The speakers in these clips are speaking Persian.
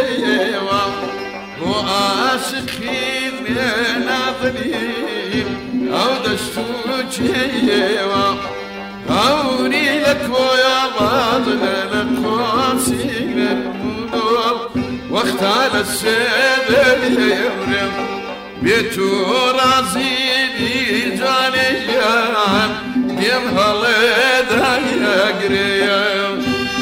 جيوا وعاشقين ناظرين أو دشتو جيوا هوني لك ويا باطل لك واسين المنور واختار السيد اليمرم بيتو رازيني جانيان يمهل دايا قريان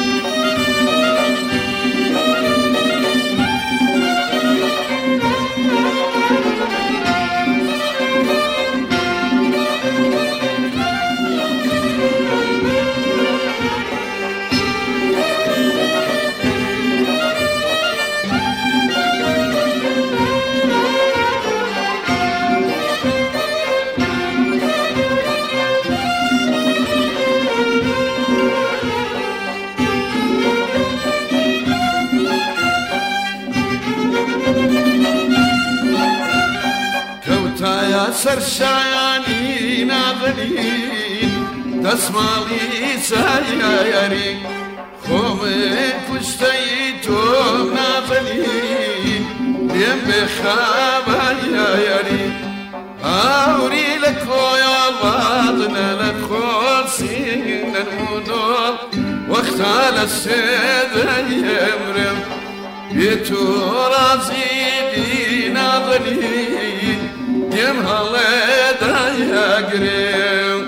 سرشایانی ناظرین دسمالی سایاری خوم کشتی تو ناظرین دیم بخوابیاری آوری لکویا باطن لکوسین المنور وقت السيد يمرم بیتو رازی ناظرین دیم هلا دایا گریم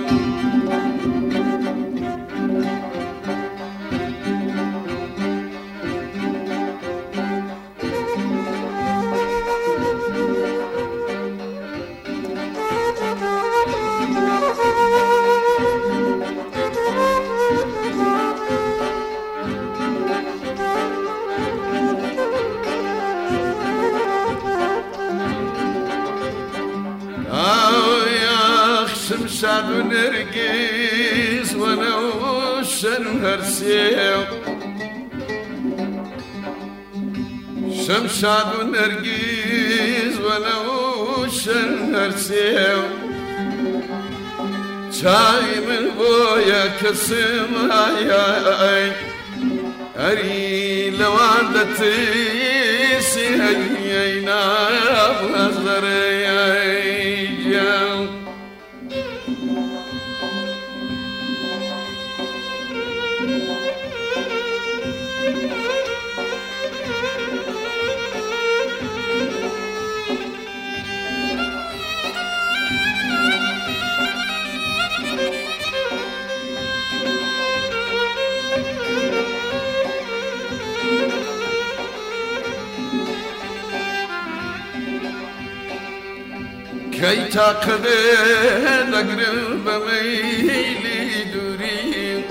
شمشاد ونرقص وانا وشن هرسيو شمشاد ونرقص وانا وشن هرسيو شاي من بويا كسم هاي أري لو عندتي سيهينا بغزري كي تاخذ نقرب ميلي دوري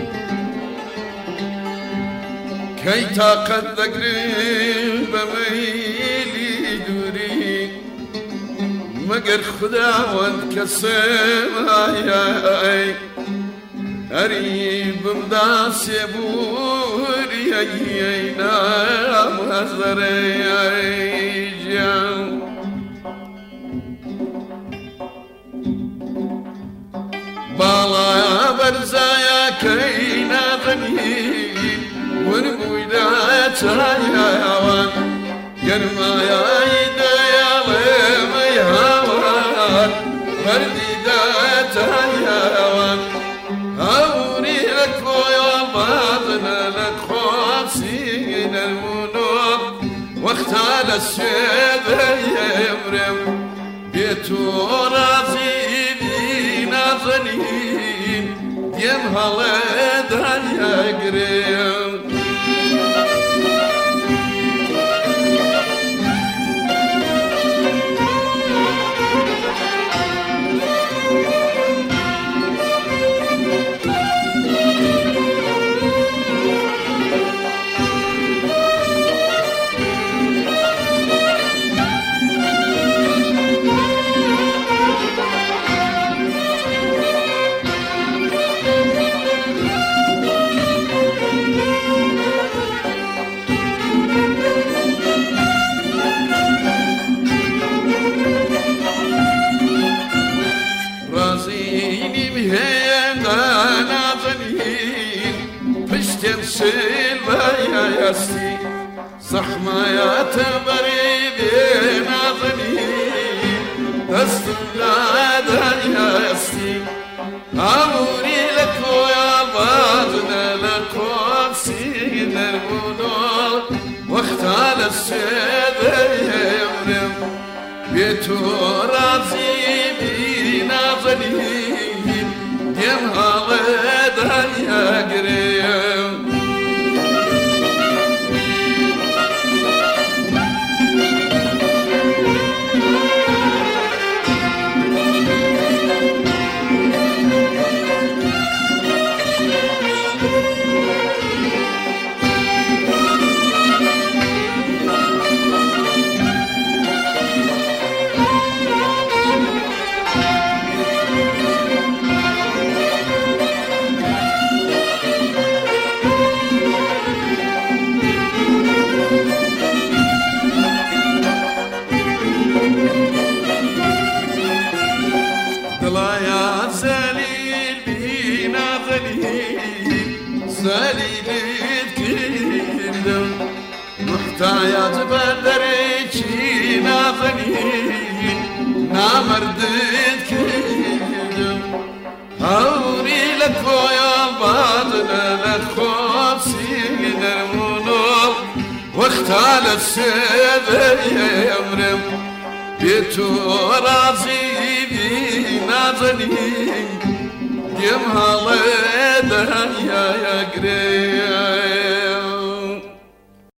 كي تاخذ نقرب ميلي دوري مقر خدا وانكسم هاي قريب مداس بوري اينا مهزري جان بالا برزايا كينا غني ونبويدا تايا هوان قرما يا ايدا يا لما يهوان برديدا تايا هوان هوري لك ويا باطن لك خواسين المنور واختار السيد يمرم بيتو رازي ناظرين ديم هلا دايا قريم سيلفا يا ياسي صح ما تبري بنظني استغاد يا يستي أموري لك ويا باطنا لك وفسين المنور واختال السيد يمرم بيتو رازي بنظني يمها غدا يا قريم زليلت كندم محتاج بدريكي ناظنين نامردت كندم هوري لك ويا باطل لك خوفسين المنور واختال السيد يمرم بيتو رازي بناظنين يمها ليدا يا قريب